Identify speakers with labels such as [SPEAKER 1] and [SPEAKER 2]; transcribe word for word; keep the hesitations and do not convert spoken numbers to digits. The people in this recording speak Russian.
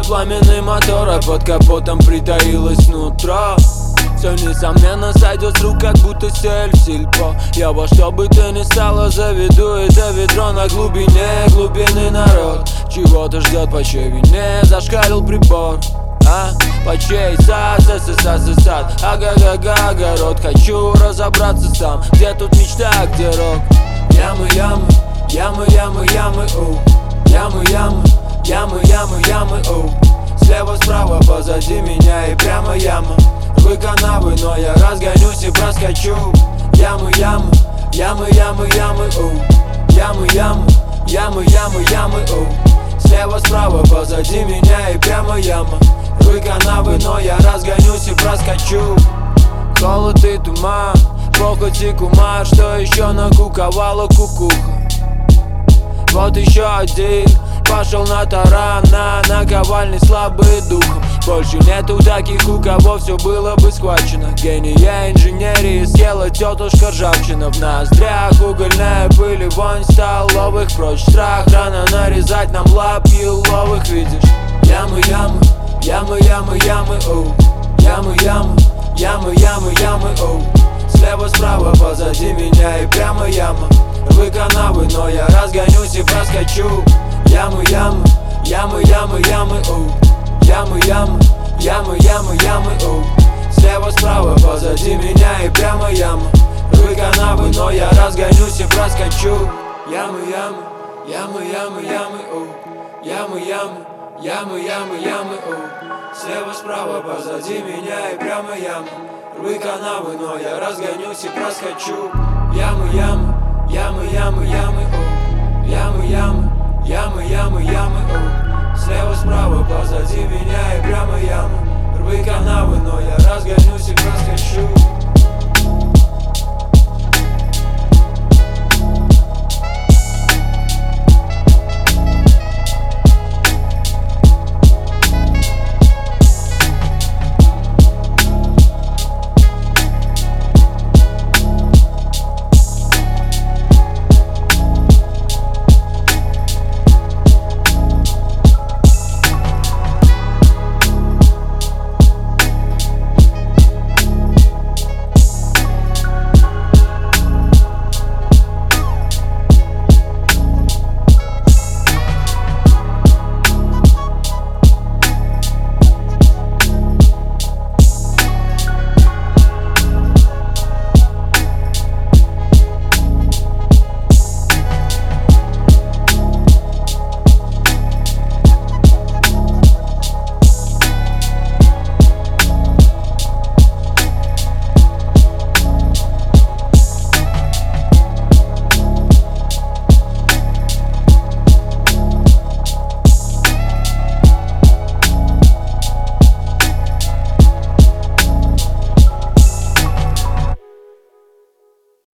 [SPEAKER 1] пламенный мотор, а под капотом притаилось нутро. Все несомненно сойдет с рук, как будто сель в сельпо. Я во что бы ты ни стала заведу это ведро на глубине глубины народ. Чего-то ждет по чьей вине зашкалил прибор. А? По чей сад, сад, сад, сад, ага-га-га, огород. Хочу разобраться сам, где тут мечта, а где рок. Ямы, ямы, ямы, ямы, ямы, оу. Ямы, ямы, ямы, ямы, ямы, оу. Слева, справа, позади меня и прямо яма. Вы канавы, но я разгонюсь и проскочу. Ямы, ямы, ямы, ямы, ямы, оу. Ямы, ямы, ямы, ямы, ямы, оу. Слева, справа, позади меня и прямо яма. Вы канавы, но я разгонюсь и проскочу. Холод и туман, похоть и кумар. Что еще накуковала кукуха? Вот еще один пошел на таран, на наковальный слабый духом. Больше нету таких, у кого все было бы схвачено. Гения инженерии съела тетушка ржавчина. В ноздрях угольная пыль и вонь столовых. Прочь страх, рано нарезать нам лап еловых. Видишь? Ямы, ямы, ямы, ямы, ямы, оу. Ямы, ямы, ямы, ямы, ямы, оу. Слева, справа, позади меня и прямо яма. Вы канавы, но я разгонюсь и проскочу. Ямы, ямы, ямы, ямы, ямы, оу. Ямы, ямы, ямы, ямы, ямы, оу. Слева, справа, позади меня и прямо яма. Вы канавы, но я разгонюсь и проскочу. Ямы, ямы, ямы, ямы, ямы, оу. Ямы, ямы, ямы, ямы, ямы, оу. Слева, справа, позади меня и прямо яма. Вы канавы, но я разгонюсь и проскочу. Ямы, ямы, ямы, ямы, ямы, оу. Ямы, ямы, ямы, ямы, ямы, оу. Слева, справа, позади меня и прямо яма. Рвы канавы,